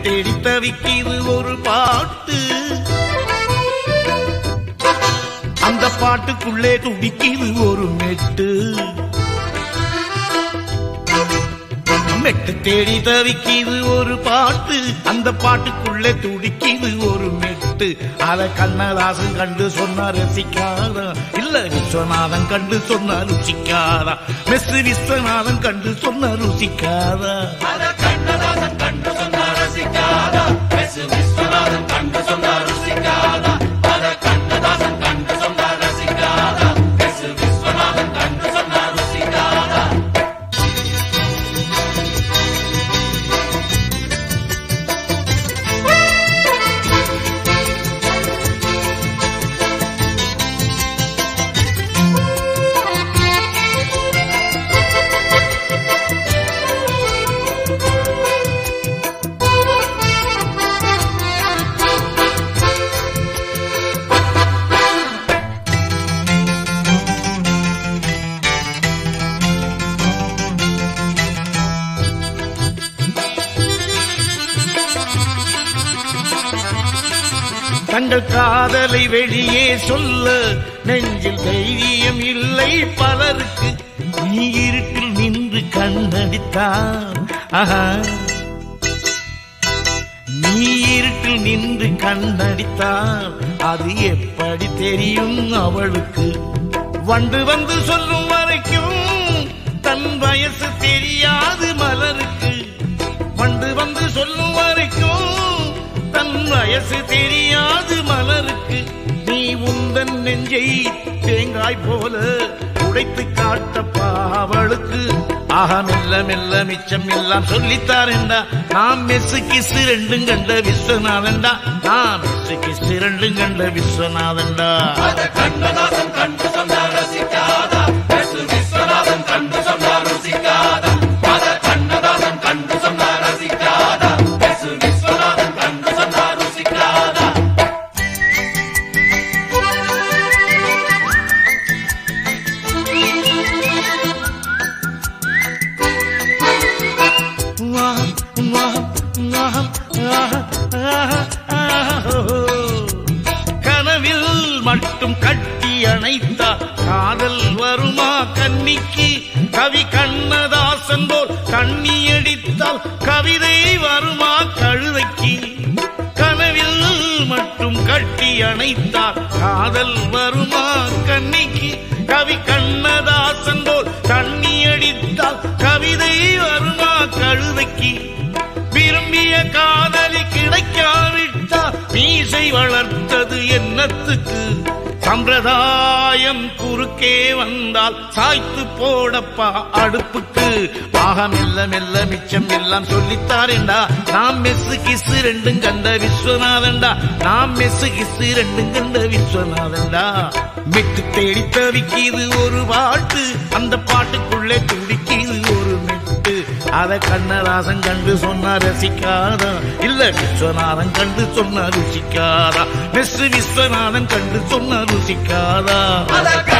தேடி தவிக்கிது ஒரு பாட்டு, அந்த பாட்டுக்குள்ளே துடிக்கிது ஒரு மெட்டு. மெட்டு தேடி தவிக்கிது ஒரு பாட்டு, அந்த பாட்டுக்குள்ளே துடிக்கிது ஒரு மெட்டு. அத கண்ணதாசன் கண்டு சொன்னா ரசிக்காதா, இல்ல விஸ்வநாதன் கண்டு சொன்னா ருசிக்காதா, மெஸ் விஸ்வநாதன் கண்டு சொன்னா ருசிக்காதா. கண்ணதாசன் கண்டு சொன்னா ரசிக்காதா, மெஸ் விஸ்வநாதன் கண்டு சொன்னா ருசிக்காதா. கண்ணதாசன் கண்டு சொன்னா ரசிக்காதா, மெஸ் விஸ்வநாதன் கண்டு சொன்னா ருசிக்காதா. தங்கள் காதலை வெளியே சொல்ல நெஞ்சில் தைரியம் இல்லை பலருக்கு. நீ இருட்டில் நின்று கண்ணடித்தான், நீ இருட்டில் நின்று கண்ணடித்தான், அது எப்படி தெரியும் அவளுக்கு? வண்டு வந்து சொல்லும் வரைக்கும் தன் வயசு தெரியாது மலருக்கு. வண்டு வந்து சொல்லும் வரைக்கும் தன் வயசு தெரியாது மலருக்கு. நீ உந்தன் நெஞ்சை தேங்காய் போல உடைத்து காட்டப்பா அவளுக்கு. ஆஹா மெல்ல மெல்ல மிச்சம் எல்லாம் சொல்லித்தாரேண்டா, நாம் மெஸ்ஸு கிசு ரெண்டும் கண்ட விஸ்வநாதன்டா, நாம் மெஸ்ஸு கிசு ரெண்டும் கண்ட விஸ்வநாதன்டா. கண்ணதாசன் கண்டு சொன்னா ரசிக்காதா, மெஸ் விஸ்வநாதன் கண்டு சொன்னா ருசிக்காதா. கண்ணதாசன் கண்டு சொன்னா ரசிக்காதா, மெஸ் விஸ்வநாதன் கண்டு சொன்னா ருசிக்காதா. கனவில் மட்டும் கட்டி அணைத்தா காதல் வருமா கன்னிக்கு? கவி கண்ணதாசன் போல் தண்ணி அடித்தால் கவிதை வருமா கழுதைக்கு? கனவில் மட்டும் கட்டி அணைத்தால் காதல் வருமா கன்னிக்கு? கவி கண்ணதாசன் போல் தண்ணி அடித்தால் கவிதை வருமா கழுதைக்கு? விரும்பிய காதலி கிடைக்காவிட்டா மீசை வளர்த்தது என்னத்துக்கு? சம்பிரதாயம் குறுக்கே வந்தால் சாய்த்து போடப்பா அடுப்புக்கு. ஆக மெல்ல மெல்ல மிச்சம் எல்லாம் சொல்லித்தாரேண்டா, நாம் மெஸ்ஸு கிசு ரெண்டும் கண்ட விஸ்வநாதன்டா, நாம் மெஸ்ஸு கிசு ரெண்டும் கண்ட விஸ்வநாதன்டா. மெட்டு தேடி தவிக்கிது ஒரு பாட்டு, அந்த பாட்டுக்குள்ளே துடிக்கிது ஒரு மெட்டு. அத கண்ணதாசன் கண்டு சொன்னா ரசிக்காதா, இல்ல விஸ்வநாதன் கண்டு சொன்னா ருசிக்காதா, மெஸ் விஸ்வநாதன் கண்டு சொன்னா ருசிக்காதா.